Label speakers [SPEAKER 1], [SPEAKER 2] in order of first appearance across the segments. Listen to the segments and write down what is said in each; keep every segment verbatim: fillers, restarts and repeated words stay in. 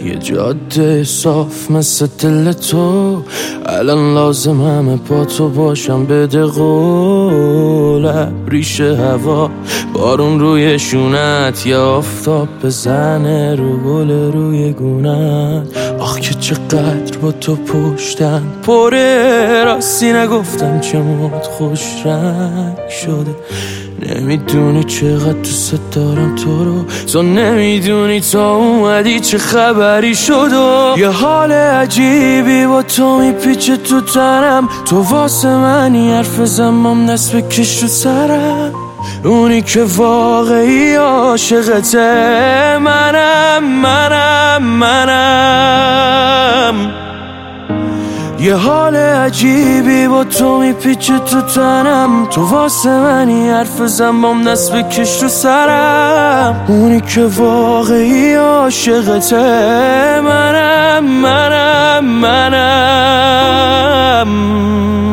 [SPEAKER 1] یه جاده صاف مثل دل تو، الان لازم همه با تو باشم. بده قول ریشه هوا، بارون روی شونت، یا آفتاب بزنه رو گل روی گونت. آخ که چقدر با تو پشتن پره، راستی نگفتم چه موت خوش رنگ شده. نمیدونی چقدر دوست دارم تو رو، تو نمیدونی تا اومدی چه خبری شد. و یه حال عجیبی با تو میپیچه تو تنم، تو واسه منی حرف زمام دست بکش رو سرم. اونی که واقعی عاشقته منم منم منم. یه حال عجیبی با تو میپیچه تو تنم، تو واسه منی حرف زنبام دست بکش رو سرم. اونی که واقعی عاشقته منم منم منم.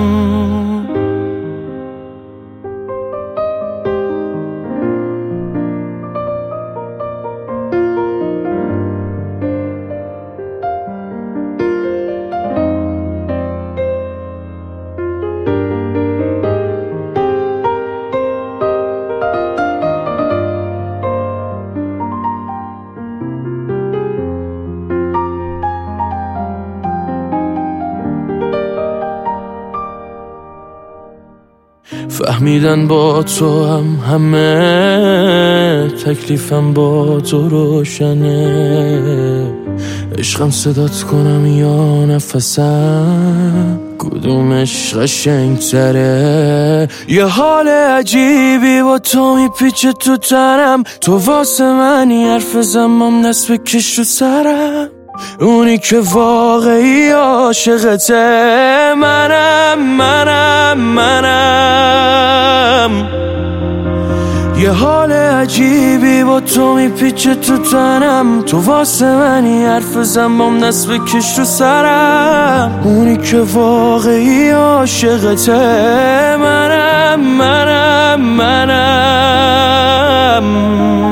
[SPEAKER 1] فهمیدن با تو هم همه، تکلیفم با تو روشنه. عشقم صدات کنم یا نفسم، کدومش قشنگ‌تره؟ یه حال عجیبی با تو میپیچه تو تنم، تو واسه منی حرف زنبام دست بکش رو سرم. اونی که واقعی عاشقته منم منم منم. یه حال عجیبی با تو میپیچه تو تنم، تو واسه منی حرف زنبام دست بکش رو سرم. اونی که واقعی عاشقته منم منم منم.